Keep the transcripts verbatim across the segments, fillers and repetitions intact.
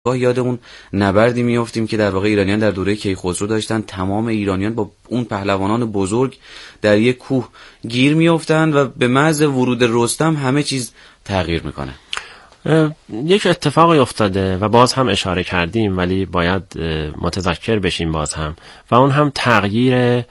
گاه یاد اون نبردی میافتیم که در واقع ایرانیان در دوره کیخسرو داشتن. تمام ایرانیان با اون پهلوانان بزرگ در یک کوه گیر میافتن و به محض ورود رستم همه چیز تغییر میکنه. یک اتفاقی افتاده و باز هم اشاره کردیم ولی باید متذکر بشیم باز هم، و اون هم تغییر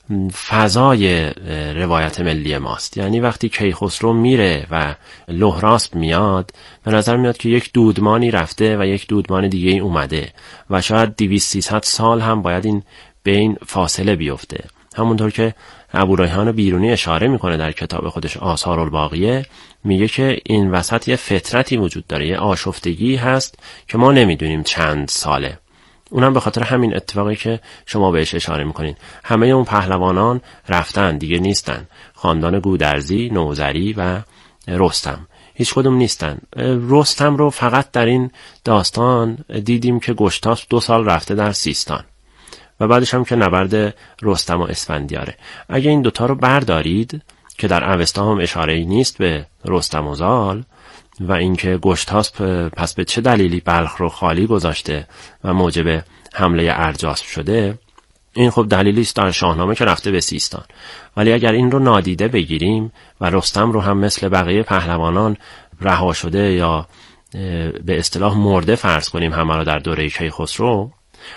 فضای روایت ملی ماست. یعنی وقتی کیخسرو میره و لهراسپ میاد، به نظر میاد که یک دودمانی رفته و یک دودمان دیگه ای اومده و شاید دویست سیصد سال هم باید این بین فاصله بیفته. همونطور که ابوریحان بیرونی اشاره میکنه در کتاب خودش آثار الباقیه، میگه که این وسط یه فطرتی وجود داره، یه آشفتگی هست که ما نمیدونیم چند ساله. اونم به خاطر همین اتفاقی که شما بهش اشاره میکنین. همه اون پهلوانان رفتن، دیگه نیستن. خاندان گودرزی، نوذری و رستم هیچ کدوم نیستن. رستم رو فقط در این داستان دیدیم که گشتاسپ دو سال رفته در سیستان و بعدش هم که نبرد رستم و اسفندیاره. اگه این دوتا رو بردارید که در اوستا هم اشاره‌ای نیست به رستم و زال و اینکه گشتاسپ پس به چه دلیلی بلخ رو خالی گذاشته و موجب حمله ارجاسپ شده، این خب دلیلی است در شاهنامه که رفته به سیستان. ولی اگر این رو نادیده بگیریم و رستم رو هم مثل بقیه پهلوانان رها شده یا به اصطلاح مرده فرض کنیم همه رو در دوره کیخسرو،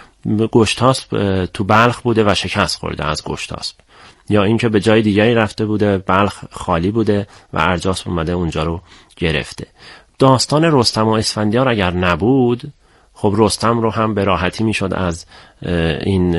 گشتاسپ تو بلخ بوده و شکست خورده از گشتاسپ، یا اینکه به جای دیگری رفته بوده، بلخ خالی بوده و ارجاسپ اومده اونجا رو گرفته. داستان رستم و اسفندیار اگر نبود، خب رستم رو هم به راحتی میشد از این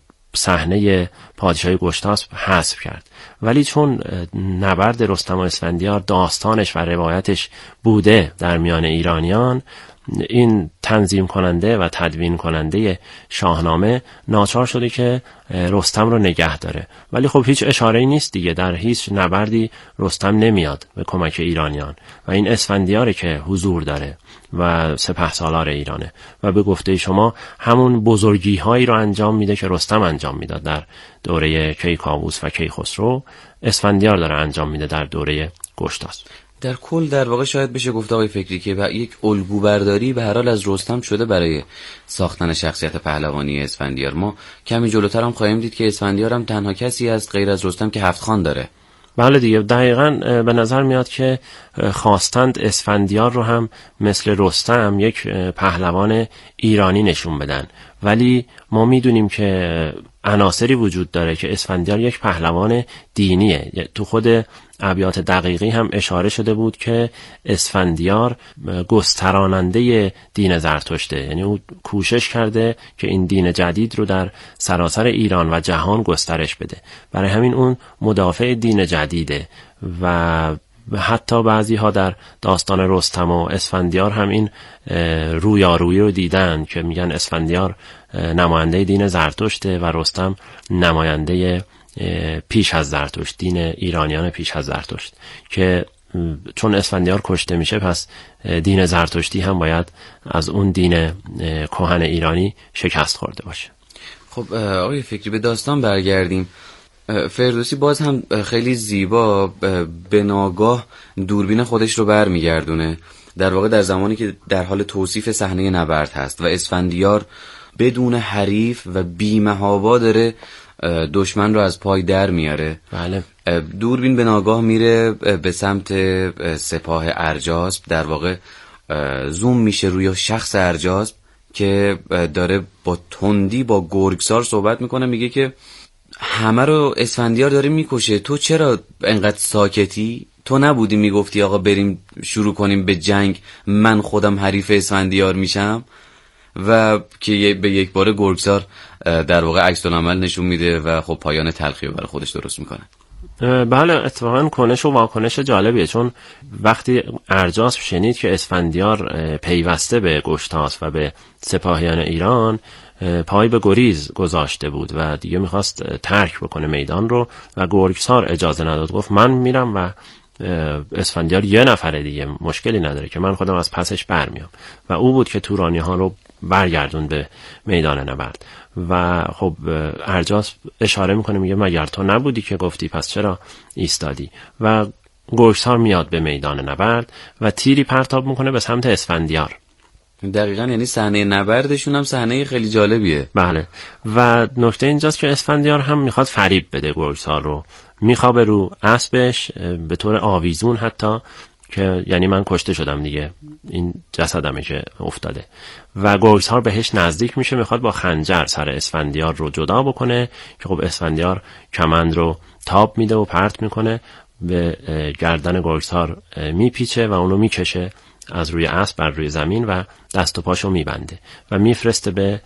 صحنه پادشاهی گشتاسپ حذف کرد. ولی چون نبرد رستم و اسفندیار داستانش و روایتش بوده در میان ایرانیان، این تنظیم کننده و تدوین کننده شاهنامه ناچار شده که رستم رو نگه داره. ولی خب هیچ اشاره‌ای نیست دیگه، در هیچ نبردی رستم نمیاد به کمک ایرانیان و این اسفندیاره که حضور داره و سپهسالار ایرانه و به گفته شما همون بزرگی هایی رو انجام میده که رستم انجام میداد در دوره کیکاووس و کیخسرو، اسفندیار داره انجام میده در دوره گشتاسپ. در کل در واقع شاید بشه گفت آقای فکری که یک الگو برداری به هر حال از رستم شده برای ساختن شخصیت پهلوانی اسفندیار. ما کمی جلوتر هم خواهیم دید که اسفندیار هم تنها کسی است غیر از رستم که هفت خان داره. بله دیگه، دقیقاً به نظر میاد که خواستند اسفندیار رو هم مثل رستم یک پهلوان ایرانی نشون بدن، ولی ما میدونیم که عناصری وجود داره که اسفندیار یک پهلوان دینیه. تو خود ابیات دقیقی هم اشاره شده بود که اسفندیار گستراننده دین زرتشته، یعنی او کوشش کرده که این دین جدید رو در سراسر ایران و جهان گسترش بده. برای همین اون مدافع دین جدیده و حتی بعضی ها در داستان رستم و اسفندیار هم این رویارویی رو دیدن که میگن اسفندیار نماینده دین زرتشته و رستم نماینده پیش از زرتشت، دین ایرانیان پیش از زرتشت، که چون اسفندیار کشته میشه پس دین زرتشتی هم باید از اون دین کهن ایرانی شکست خورده باشه. خب آقای فکری به داستان برگردیم. فردوسی باز هم خیلی زیبا به ناگاه دوربین خودش رو برمیگردونه، در واقع در زمانی که در حال توصیف صحنه نبرد هست و اسفندیار بدون حریف و بی‌محابا داره دشمن رو از پای در میاره. بله. دوربین به ناگاه میره به سمت سپاه ارجاسپ، در واقع زوم میشه روی شخص ارجاسپ که داره با تندی با گرگسار صحبت میکنه، میگه که همه رو اسفندیار داره میکشه، تو چرا انقدر ساکتی؟ تو نبودی میگفتی آقا بریم شروع کنیم به جنگ، من خودم حریف اسفندیار میشم؟ و که به یک بار گرگسار در واقع عکس العمل نشون میده و خب پایان تلخی رو برای خودش درست میکنه. بله، اتفاقا کنش و واکنش جالبیه، چون وقتی ارجاسپ شنید که اسفندیار پیوسته به گشتاسپ و به سپاهیان ایران، پای به گریز گذاشته بود و دیگه میخواست ترک بکنه میدان رو و گرگسار اجازه نداد، گفت من میرم و اسفندیار یه نفره دیگه، مشکلی نداره که من خودم از پسش برمیام، و او بود که تورانی ها رو برگردون به میدان نبرد. و خب ارجاسپ اشاره میکنه، میگه مگر تو نبودی که گفتی، پس چرا ایستادی؟ و گرگسار میاد به میدان نبرد و تیری پرتاب میکنه به سمت اسفندیار دقیقاً، یعنی صحنه نبردشون هم صحنه خیلی جالبیه. بله. و نکته اینجاست که اسفندیار هم میخواد فریب بده گرگسار رو، میخوابه رو اسبش به طور آویزون حتی، که یعنی من کشته شدم دیگه، این جسدمه که افتاده. و گرگسار بهش نزدیک میشه، میخواد با خنجر سر اسفندیار رو جدا بکنه که خب اسفندیار کمند رو تاب میده و پرت میکنه، به گردن گرگسار میپیچه و اونو میکشه از روی اسب بر روی زمین و دست و پاشو میبنده و میفرسته به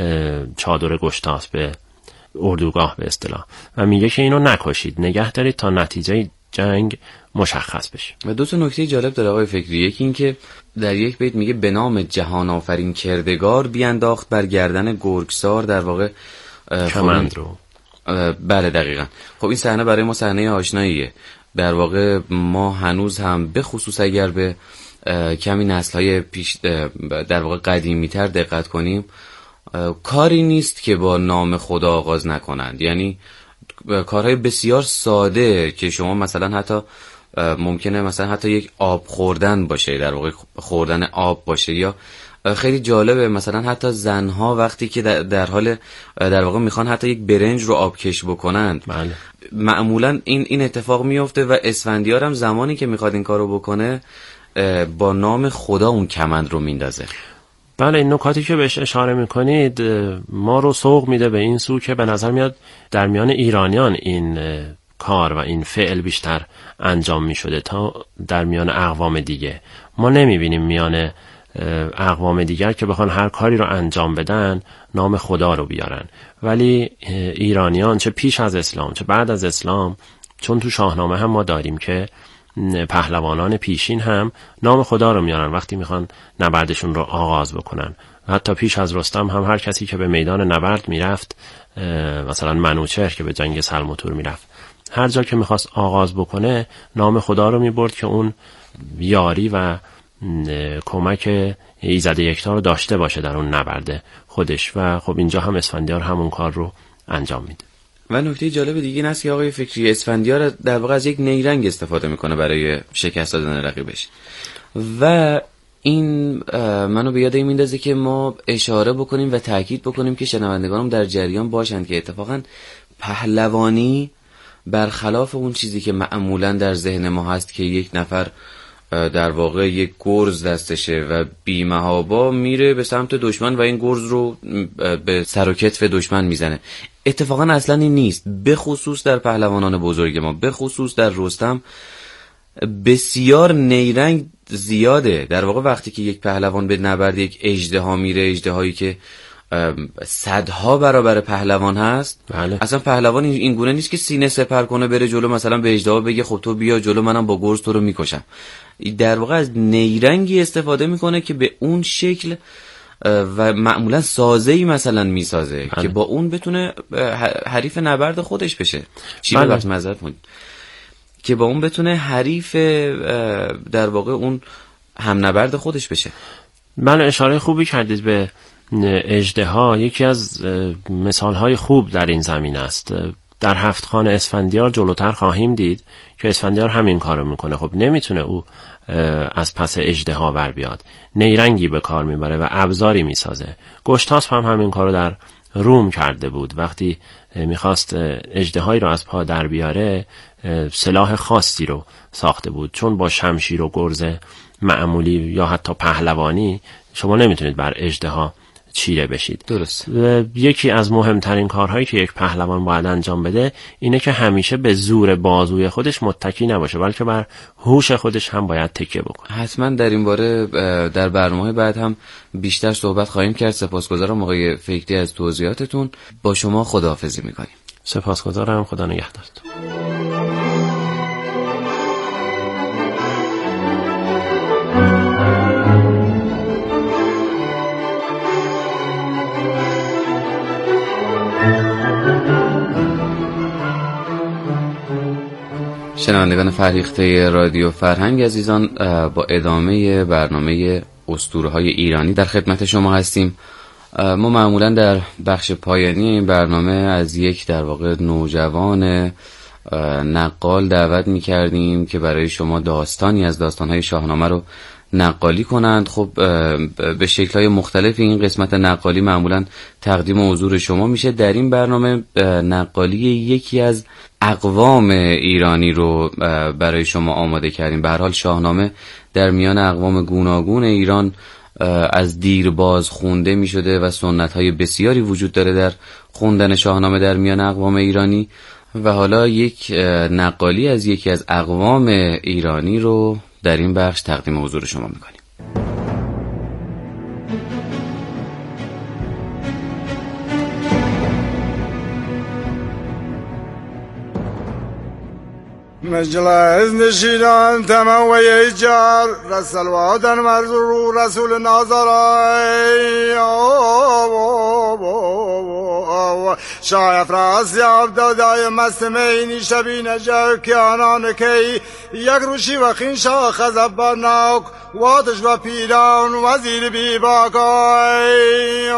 چادر گشتاس، به اردوگاه به اصطلاح، و میگه که اینو نکشید، نگه دارید تا نتیجه جنگ مشخص بشه. و دو تا نکته جالب داره آقای فکری. یکی این که در یک بیت میگه به نام جهان آفرین کردگار بیانداخت بر گردن گرگسار، در واقع کمند رو. بله دقیقاً. خب این صحنه برای ما صحنه آشناییه. در واقع ما هنوز هم به خصوص اگر به کمی نسل‌های پیش در واقع قدیمی‌تر دقت کنیم، کاری نیست که با نام خدا آغاز نکنند. یعنی کارهای بسیار ساده که شما مثلا حتی ممکنه مثلا حتی یک آب خوردن باشه، در واقع خوردن آب باشه، یا خیلی جالبه مثلا حتی زنها وقتی که در حال در واقع میخوان حتی یک برنج رو آبکش بکنند، بله. معمولا این این اتفاق میفته و اسفندیار هم زمانی که میخواد این کارو بکنه با نام خدا اون کمند رو میندازه. بله، این نکاتی که بهش اشاره میکنید ما رو سوق میده به این سو که به نظر میاد در میان ایرانیان این کار و این فعل بیشتر انجام میشده تا در میان اقوام دیگه. ما نمیبینیم میان اقوام دیگر که بخوان هر کاری رو انجام بدن نام خدا رو بیارن، ولی ایرانیان چه پیش از اسلام چه بعد از اسلام، چون تو شاهنامه هم ما داریم که پهلوانان پیشین هم نام خدا رو میارن وقتی میخوان نبردشون رو آغاز بکنن. حتی پیش از رستم هم هر کسی که به میدان نبرد میرفت، مثلا منوچهر که به جنگ سلموتور میرفت، هر جا که میخواست آغاز بکنه نام خدا رو میبرد که اون یاری و کمک ایزد یکتا رو داشته باشه در اون نبرده خودش. و خب اینجا هم اسفندیار همون کار رو انجام میده. و نکته جالب دیگه این است که آقای فکری اسفندیار در واقع از یک نیرنگ استفاده میکنه برای شکست دادن رقیبش، و این منو به یاد این میندازه که ما اشاره بکنیم و تاکید بکنیم که شنوندگانم در جریان باشند که اتفاقا پهلوانی برخلاف اون چیزی که معمولا در ذهن ما هست که یک نفر در واقع یک گرز دستشه و بی‌محابا میره به سمت دشمن و این گرز رو به سر و کتف دشمن میزنه، اتفاقا اصلا این نیست. به خصوص در پهلوانان بزرگ ما، به خصوص در رستم، بسیار نیرنگ زیاده. در واقع وقتی که یک پهلوان به نبرد یک اژدها میره، اژدهایی که صدها برابر پهلوان هست، بله. اصلا پهلوان این گونه نیست که سینه سپر کنه بره جلو، مثلا به اژدها بگه خب تو بیا جلو منم با گرز تو رو میکشم. در واقع از نیرنگی استفاده میکنه که به اون شکل و معمولا سازه‌ای مثلا میسازه، بله. که با اون بتونه حریف نبرد خودش بشه. چی بله. وقت معذرت کنید که با اون بتونه حریف در واقع اون هم نبرد خودش بشه. من اشاره خوبی کردید به اژدها. یکی از مثالهای خوب در این زمین است. در هفت خان اسفندیار جلوتر خواهیم دید که اسفندیار همین کارو میکنه. خب نمیتونه او از پس اژدها بر بیاد، نیرنگی به کار میبره و ابزاری میسازه. گشتاسپ هم همین کارو در روم کرده بود. وقتی میخواست اژدهایی رو از پا در بیاره، سلاح خاصی رو ساخته بود، چون با شمشیر و گرز معمولی یا حتی پهلوانی شما نمیتونید بر اژدها چیره بشید. درست. یکی از مهمترین کارهایی که یک پهلوان باید انجام بده اینه که همیشه به زور بازوی خودش متکی نباشه، بلکه بر هوش خودش هم باید تکیه بکنه. حتما در این باره در برنامه بعد هم بیشتر صحبت خواهیم کرد. سپاسگزارم آقای فکری از توضیحاتتون. با شما خداحافظی میکنیم. سپاسگزارم. خدا نگهدارتون. شنوندگان فرهیخته رادیو فرهنگ عزیزان، با ادامه برنامه اسطوره‌های ایرانی در خدمت شما هستیم. ما معمولا در بخش پایانی این برنامه از یک در واقع نوجوان نقال دعوت می‌کردیم که برای شما داستانی از داستان‌های شاهنامه رو نقالی کنند. خب به شکل‌های مختلف این قسمت نقالی معمولاً تقدیم حضور شما میشه. در این برنامه نقالی یکی از اقوام ایرانی رو برای شما آماده کردیم. به هر حال شاهنامه در میان اقوام گوناگون ایران از دیرباز خونده می شده و سنت های بسیاری وجود داره در خوندن شاهنامه در میان اقوام ایرانی و حالا یک نقالی از یکی از اقوام ایرانی رو در این بخش تقدیم حضور شما می کنیم. مجلس نشیدان تمام و ایجار رسل وادن مرزو رسول ناظرای شای افراس یاب دادای مستمینی شبی نجا که آنان که یک روشی و خین شا خزب برناک وادش و پیران وزیر بی باقای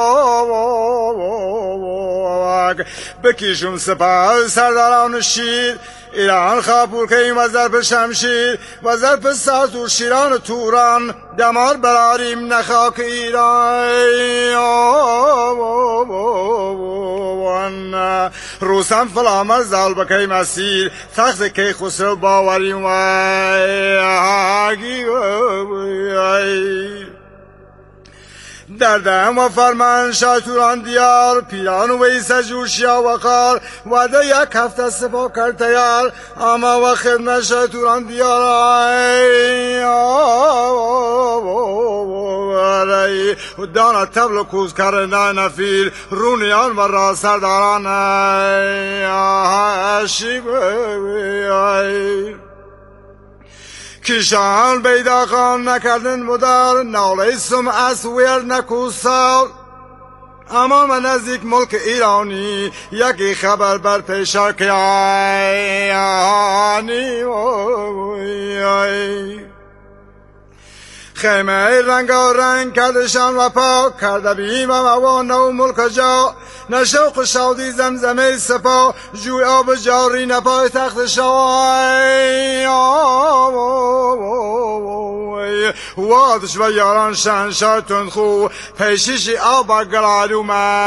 بکیشم سپاه سرداران شیر ایران خابور که این وزر پر شمشیر وزر پر سازور شیران و توران دمار براریم نخاک ایران روسم فلامر زال بکی مسیر تخت که خسرو باوریم وی در دم و فرمان شاتوران دیار پیران و ایسا جوشیا و کار وعده یک هفته سپا کرد تیار اما و خدمت شاتوران دیار و دانا تبل و کوز کرنده نفیر رونیان و را سرداران شیب کشان بیدا خان نکردن مدار ناله سمع سویر نکوسار اما من نزدیک ملک ایرانی یکی خبر بر پیشا که آنی خیمه رنگ و رنگ کردشان و پاک کرده بیم و نو ملک جا نشوق شادی زمزمه سپا جوی آب جاری نپای تخت شای وادش و یاران شنشار تنخو پیشیشی آب گلالو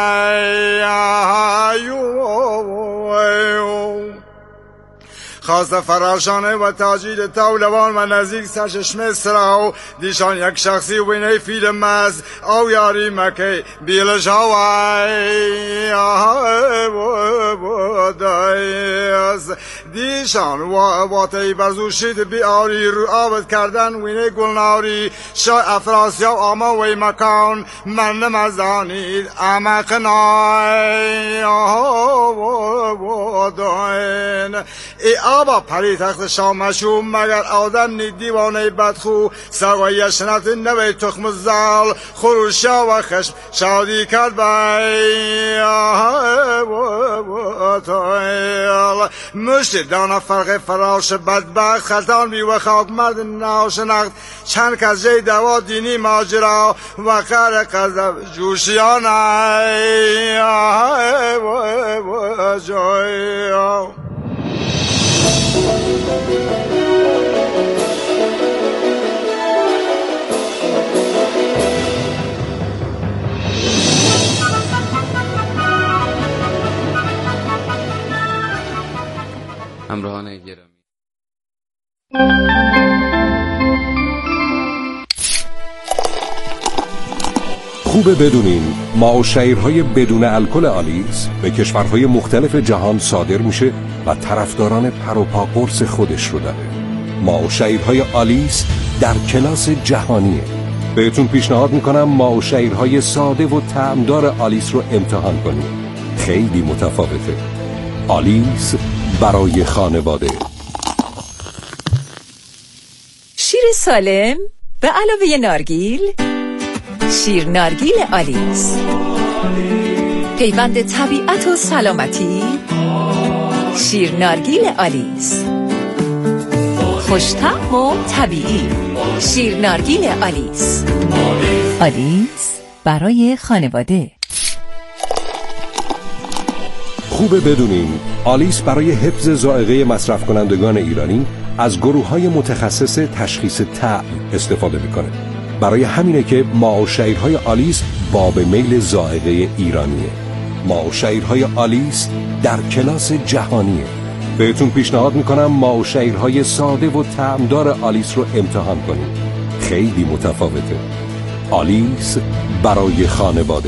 می خواست فراشانه و تاجیل تولوان و نزدیک سرچشمه سراو دیشان یک شخصی وینه فیل مز او یاری مکه بیلش هوای دیشان واتی برزوشید بیاری رو آبد کردن وینه گلناری شای افراسی و آما وی مکان من نمزانید اما قنای ای آبا پری تخت شامشو مگر آدم نی دیوانه بدخو سوای شنات نوی تخم زال خروشا و خشم شادی کرد بای مشت دانا فرق فراش بدبخت خلطان بی و خاک مرد ناشناخت چند کس جای دوا دینی ماجرا و قر قذب جوشیان جای همراهان گرامی خوبه بدونین ما و شیرهای بدون الکل آلیس به کشورهای مختلف جهان صادر میشه و طرفداران پر و پا قرص خودش رو داره. ما و شیرهای آلیس در کلاس جهانیه. بهتون پیشنهاد میکنم ما و شیرهای ساده و طعمدار آلیس رو امتحان کنید. خیلی متفاوته. آلیس برای خانواده. شیر سالم به علاوه نارگیل، شیر نارگیل آلیس، پیوند طبیعت و سلامتی. شیر نارگیل آلیس خوش‌طعم و طبیعی. شیر نارگیل آلیس. آلیس برای خانواده. خوبه بدونین آلیس برای حفظ ذائقه مصرف کنندگان ایرانی از گروه‌های متخصص تشخیص طعم استفاده میکنه. برای همینه که ما و شیرهای آلیس باب میل ذائقه ایرانیه. ما و شیرهای آلیس در کلاس جهانیه. بهتون پیشنهاد میکنم ما و شیرهای ساده و طعمدار آلیس رو امتحان کنید. خیلی متفاوته. آلیس برای خانواده.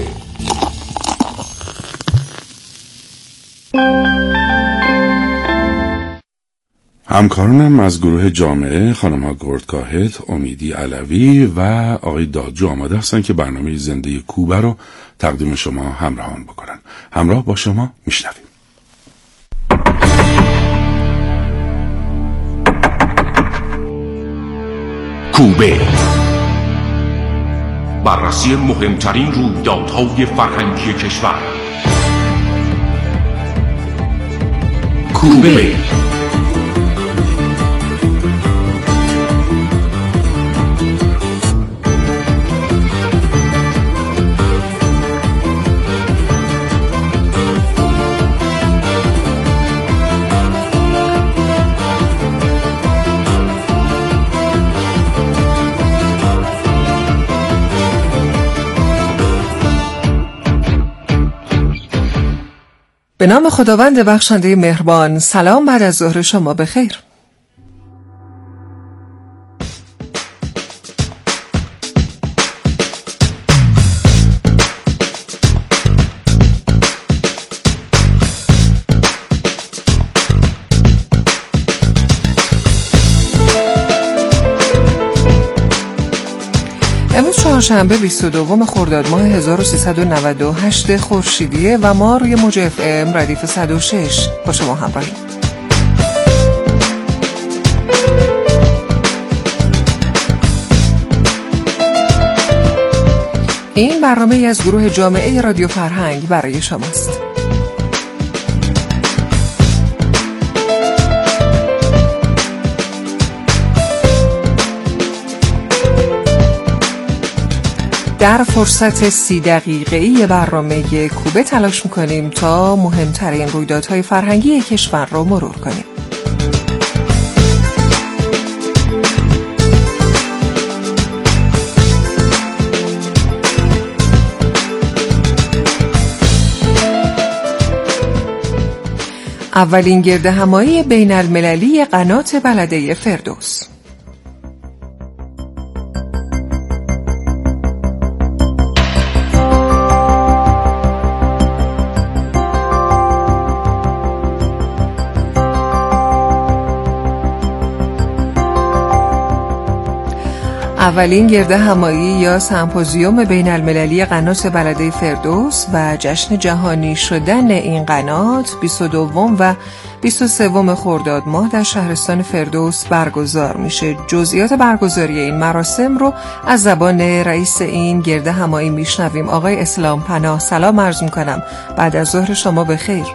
همکارانم از گروه جامعه خانم ها گردکاهت، امیدی علوی و آقای دادجو آماده هستن که برنامه زنده کوبه رو تقدیم شما همراهان بکنن. همراه با شما میشنویم. کوبه، بررسی مهمترین رویدادهای فرهنگی کشور. کوبه به نام خداوند بخشنده مهربان. سلام بعد از ظهر شما بخیر. چهارشنبه بیست و دوم خرداد ماه هزار و سیصد و نود و هشت خورشیدیه و ما روی موج اف ام ردیف صد و شش با شما همراهیم. این برنامه از گروه جامعه رادیو فرهنگ برای شماست. در فرصت سی دقیقه‌ای برنامه کوبه تلاش می‌کنیم تا مهمترین رویدادهای فرهنگی کشور رو مرور کنیم. اولین گردهمایی بین المللی قنات بلده فردوس. اولین گردهمایی یا سمپوزیوم بین المللی قنات بلده فردوس و جشن جهانی شدن این قنات بیست و دوم و بیست و سوم خرداد ماه در شهرستان فردوس برگزار میشه. جزئیات برگزاری این مراسم رو از زبان رئیس این گردهمایی میشنویم. آقای اسلام پناه، سلام عرض میکنم. بعد از ظهر شما بخیر.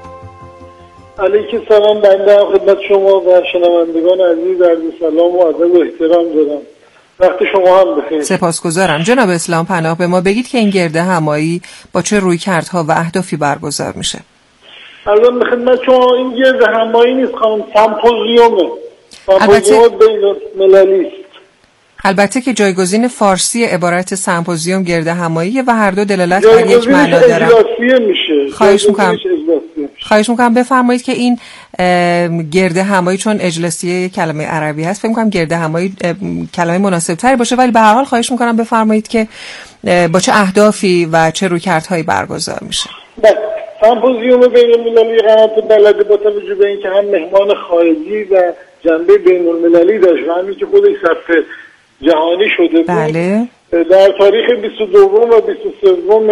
علیکم سلام. بنده خدمت شما و شنوندگان عزیز عرض سلام و ادب و احترام دارم. وقت شما هم بخیر. سپاسگزارم. جناب اسلام پناه، به ما بگید که این گردهمایی با چه رویکردها و اهدافی برگزار میشه؟ الان به خدمت شما این گردهمایی نیست خانم، سمپوزیومه. سمپوزیوم بین المللی است. البته که جایگزین فارسی عبارت سمپوزیوم گردهمایی و هر دو دلالت بر یک معنا دارن. اجلاسیه میشه. خواهش میکنم خواهش میکنم بفرمایید که این گردهمایی، چون اجلاسیه کلمه عربی هست، فکر میکنم گردهمایی کلمه مناسب تری باشه، ولی به هر حال خواهش میکنم بفرمایید که با چه اهدافی و چه رویکردهایی برگزار میشه. بله، سمپوزیوم بین المللی قنات بلده با توجه به اینکه هم مهمان خارجی و جنبه بین المللی داشت و همین که خودش ثبت جهانی شده بود. بله. در تاریخ بیست و دوم و بیست و سوم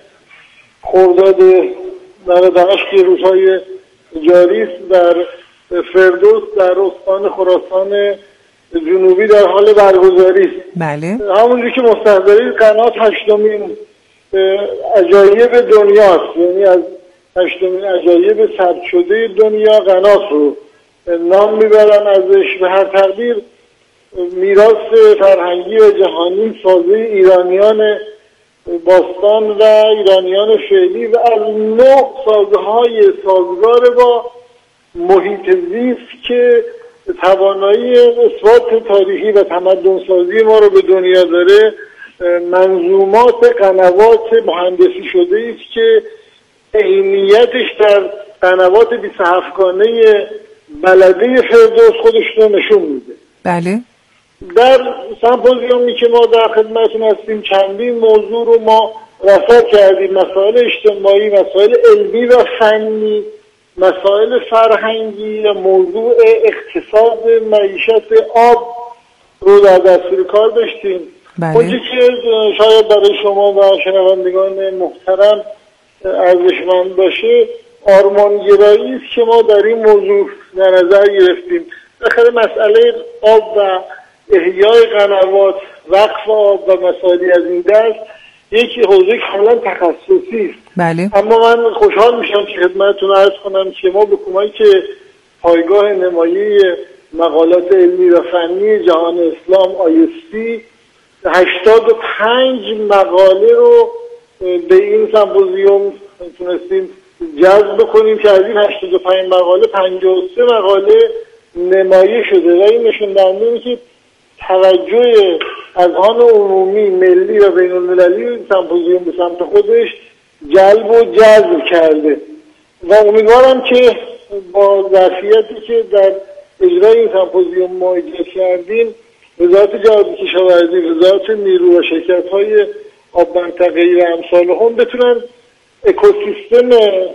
خرداد نود و هشت که روزهای جاری است در فردوس در استان خراسان جنوبی در حال برگزاری است. بله. همونجوری که مستحضرید قنات هشتمین عجایب دنیا است، یعنی از هشتمین عجایب ثبت شده دنیا قنات رو نام میبرن ازش. به هر تقدیر میراث فرهنگی و جهانی سازه ایرانیان باستان و ایرانیان فعلی و از نوع سازهای سازگار با محیط زیست که توانایی اثبات تاریخی و تمدن‌سازی ما رو به دنیا داره، منظومات قنوات مهندسی شده است که عینیتش در قنوات بیست و هفت گانه بلده فردوس خودش رو نشون میده. بله. در سمپوزیومی که ما در خدمتتون هستیم چندین موضوع رو ما رصد کردیم، مسائل اجتماعی، مسائل علمی و فنی، مسائل فرهنگی و موضوع اقتصاد معیشت آب رو در دستور کار داشتیم. بله. اونچه که شاید برای شما و شنوندگان محترم ارزشمند باشه آرمانگرایی است که ما در این موضوع در نظر گرفتیم. بالاخره مسئله آب و احیای قنوات، وقف آب و مسائلی از این دست یک حوزه کاملا تخصصی است. بله. اما من خوشحال میشم که خدمتتون عرض کنم که ما به کمک پایگاه نمایه مقالات علمی و فنی جهان اسلام آی اس تی هشتاد و پنج مقاله رو به این سمپوزیوم تونستیم جذب کنیم که از این هشتاد و پنج مقاله پنجاه و سه مقاله نمایه شده و این نشون دهنده اینه که توجه اذهان عمومی ملی و بین المللی این سمپوزیوم به سمت خودش جلب و جذب کرده و امیدوارم که با ظرفیتی که در اجرای این سمپوزیوم ما ایجاد کردیم وزارت جهاد کشاورزی، وزارت نیرو و شرکت‌های آب منطقه‌ای و امثال هم بتونن اکوسیستم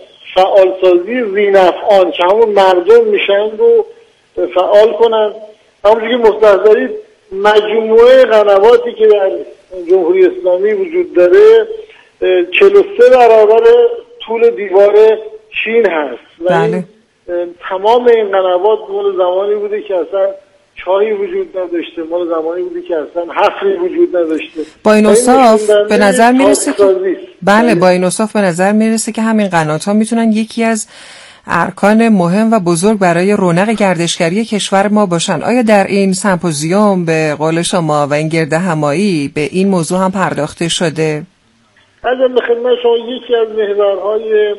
فعالسازی ذی‌نفعان که همون مردم میشن رو فعال کنن. همونجوری که مستحضرید مجموعه قنواتی که در جمهوری اسلامی وجود داره چهل و سه برابر طول دیوار چین هست و بله. تمام این قنوات مال زمانی بوده که اصلا چاهی وجود نداشته، مال زمانی بوده که اصلا حفری وجود نداشته. با این اوصاف به نظر میرسه که بله با این اوصاف به نظر میرسه که همین قنات ها میتونن یکی از ارکان مهم و بزرگ برای رونق گردشگری کشور ما باشن. آیا در این سمپوزیوم به قول شما و این گرد همایی به این موضوع هم پرداخته شده؟ از به خدمت شما یکی از محورهای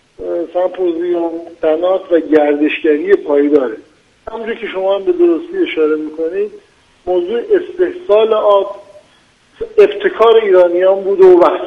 سمپوزیوم قنات و گردشگری پایداره. همونجور که شما هم به درستی اشاره میکنید موضوع استحصال آب ابتکار ایرانیان بود و وقت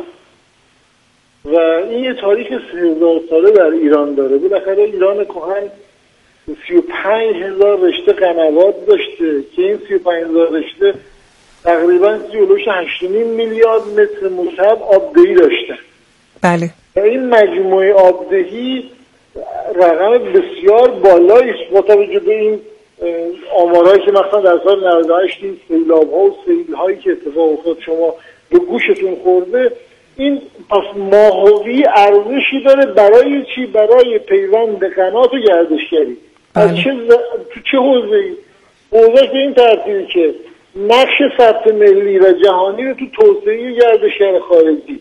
و این یه تاریخ سه هزار ساله در ایران داره. بالاخره ایران کهن سی و پنج هزار رشته قنوات داشته که این سی و پنج هزار رشته تقریبا جلوش هشت و نیم میلیارد متر مکعب آبدهی داشتن. بله. و این مجموعه آبدهی رقم بسیار بالایی است با توجه به این آمارهایی که مثلا در سال نود و هشت این سیلاب‌ها و سیل‌هایی که اتفاق افتاد شما به گوشتون خورده. این پس ماهوی ارزشی داره برای چی؟ برای پیوند قنات و گردشگری. از چه ز... تو چه حوزه‌ای؟ حوزه‌اش به این ترتیبی که نقش ثبت ملی و جهانی رو تو توسعه گردشگر خارجی،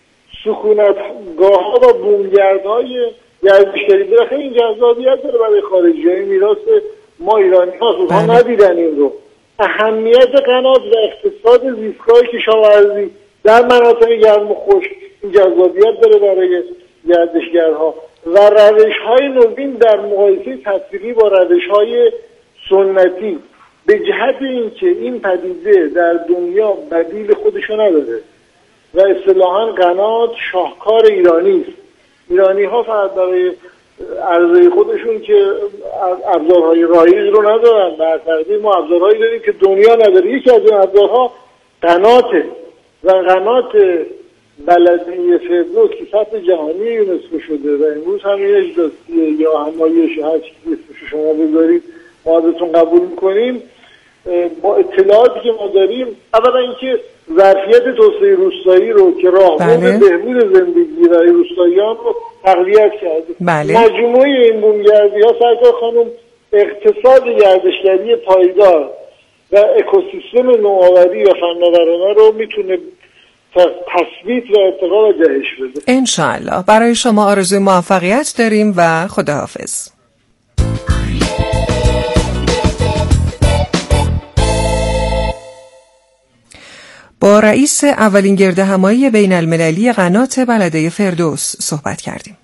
سکونتگاه‌ها و بومگردهای گردشگری بالاخره این جذابیت داره برای خارجی های میراث ما ایرانی ها اونها ندیدن این رو. اهمیت قنات و اقتصاد زیستگاه کشاورزی در مناطق گرم و خشک این جذابیت داره برای گردشگرها و روش های نوین در مقایسه تطبیقی با روش های سنتی به جهت اینکه این پدیده در دنیا بدیل خودشو نداره و اصطلاحاً قنات شاهکار ایرانی است. ایرانی ها فقط برای عرضه خودشون که ابزارهای رایج رو ندارن، در تقدیر ما ابزارهایی داریم که دنیا نداره. یکی از این ابزارها قناته و قنات بلده فردوس که سطح جهانی یونسکو شده و امروز همین اجداستیه یا همایش هر چیزی اسمشو شما بذارید ما ازتون قبول میکنیم. با اطلاعاتی که ما داریم اولا اینکه ظرفیت توسعه روستایی رو که راهبر بهبود زندگی برای روستاییان رو تقویت کرده. بله. مجموعه این بومگردی ها سرکار خانم اقتصاد گردشگری پایدار و اکوسیستم نوآوری و فناورانه رو میتونه تثبیت و ارتقا و جهش بده. انشاءالله. برای شما آرزوی موفقیت داریم و خداحافظ. با رئیس اولین گرد همایی بین المللی قنات بلده فردوس صحبت کردیم.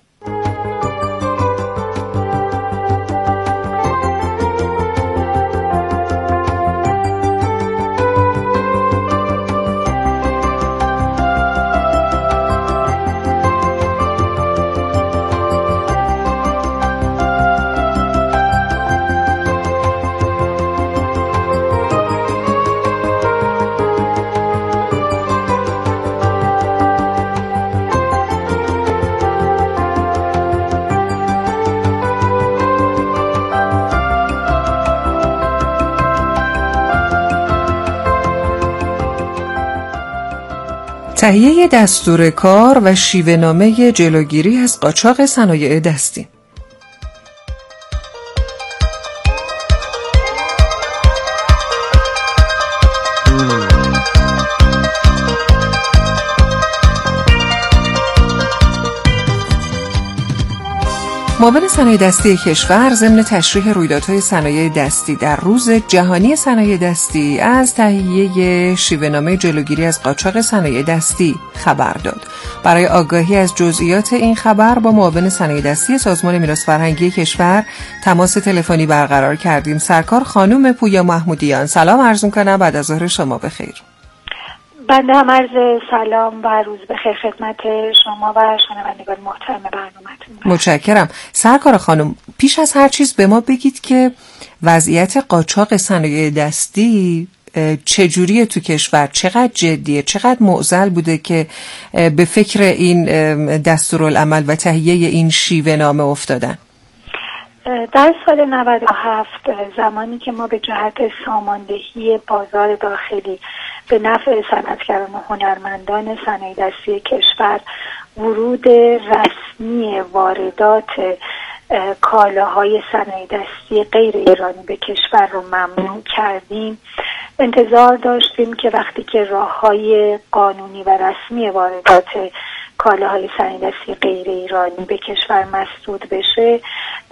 تهیه دستور کار و شیوه‌نامه جلوگیری از قاچاق صنایع دستی. معاون صنایع دستی کشور ضمن تشریح رویدادهای صنایع دستی در روز جهانی صنایع دستی از تهیه شیوه‌نامه جلوگیری از قاچاق صنایع دستی خبر داد. برای آگاهی از جزئیات این خبر با معاون صنایع دستی سازمان میراث فرهنگی کشور تماس تلفنی برقرار کردیم. سرکار خانم پویا محمودیان، سلام عرض می‌کنم، بعد از ظهر شما بخیر. بنده هم عرض سلام و روز بخیر خدمت شما و شنوندگان محترم برنامه‌تون. متشکرم. سرکار خانم، پیش از هر چیز به ما بگید که وضعیت قاچاق صنایع دستی چجوریه تو کشور؟ چقدر جدیه؟ چقدر معضل بوده که به فکر این دستورالعمل و تهیه این شیوه‌نامه افتادن؟ در سال نود و هفت زمانی که ما به جهت ساماندهی بازار داخلی به نفع صنعتگران و هنرمندان صنایع دستی کشور ورود رسمی واردات کالاهای صنایع دستی غیر ایرانی به کشور رو ممنوع کردیم، انتظار داشتیم که وقتی که راه‌های قانونی و رسمی واردات کالاهای صنایع دستی غیر ایرانی به کشور مسدود بشه،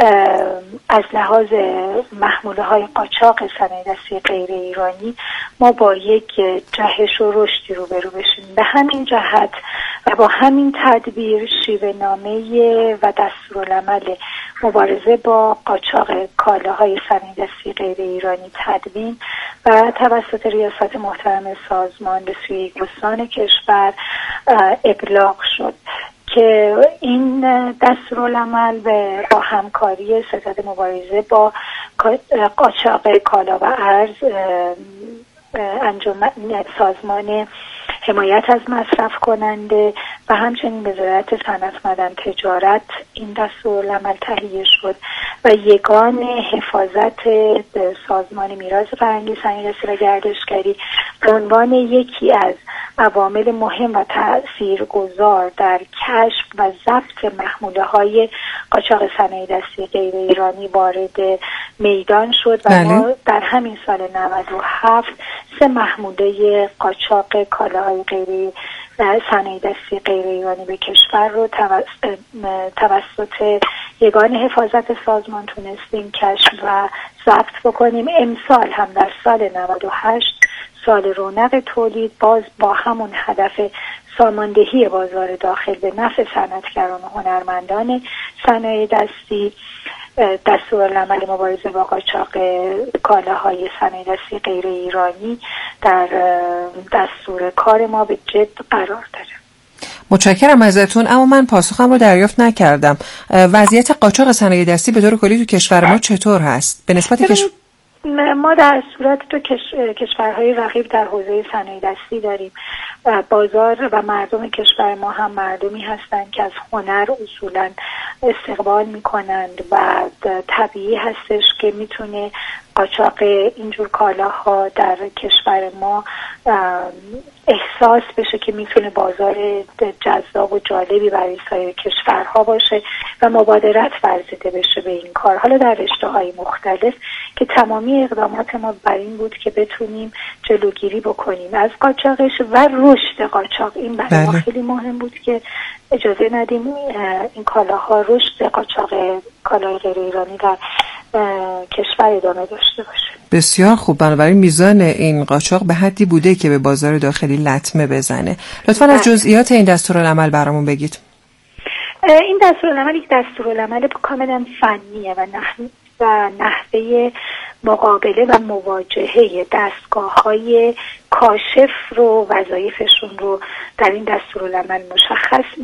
از لحاظ محموله های قاچاق صنایع دستی غیر ایرانی ما با یک جهش و رشدی روبرو بشیم. به همین جهت و با همین تدبیر شیوه‌نامه و دستورالعمل مبارزه با قاچاق کالاهای صنایع دستی غیر ایرانی تدوین و توسط ریاست محترم سازمان به سوی استان کشور ابلاغ شد که این دستورالعمل با همکاری ستاد مبارزه با قاچاق کالا و ارز، انجمن سازمان حمایت از مصرف کننده و همچنین وزارت صنعت معدن تجارت این دستورالعمل تهیه شد و یگان حفاظت سازمان میراث فرهنگی صنایع دستی و گردشگری به عنوان یکی از عوامل مهم و تاثیرگذار در کشف و ضبط محموله های قاچاق صنایع دستی غیر ایرانی وارد میدان شد و ما در همین سال نود و هفت سه محموله قاچاق کالاهای غیر صنایع دستی غیر ایرانی به کشور رو توسط یگان حفاظت سازمان تونستیم کشف و ضبط بکنیم. امسال هم در سال نود و هشت سال رونق تولید باز با همون هدف ساماندهی بازار داخل به نفع صنعتگران و هنرمندان صنایع دستی دستورالعمل مبارزه با قاچاق کالاهای صنایع دستی غیر ایرانی در دستور کار ما به جد قرار داره. متشکرم ازتون، اما من پاسخم رو دریافت نکردم. وضعیت قاچاق صنایع دستی به طور کلی تو کشور ما چطور هست؟ به نسبت کشور ما در صورت تو کش... کشورهای رقیب در حوزه صنایع دستی داریم. بازار و مردم کشور ما هم مردمی هستند که از هنر اصولا استقبال میکنند و طبیعی هستش که میتونه قاچاق اینجور کالاها در کشور ما احساس بشه که میتونه بازار جذاب و جالبی برای سایر کشورها باشه و مبادرت ورزیده بشه به این کار، حالا در رشته‌های مختلف که تمامی اقدامات ما بر این بود که بتونیم جلوگیری بکنیم از قاچاقش و رشد قاچاق. این برای ما خیلی مهم بود که اجازه ندیم این کالاها رشد قاچاق کالای غیر ایرانی در کشور ادامه داشته باشه. بسیار خوب، بنابراین میزان این قاچاق به حدی بوده که به بازار داخلی لطمه بزنه. لطفاً از جزئیات این دستورالعمل برامون بگید. این دستورالعمل یک دستورالعمل کاملا فنیه و نحوه و نحوه مقابله و مواجهه دستگاه‌های کاشف رو وظایفشون رو در این دستورالعمل مشخص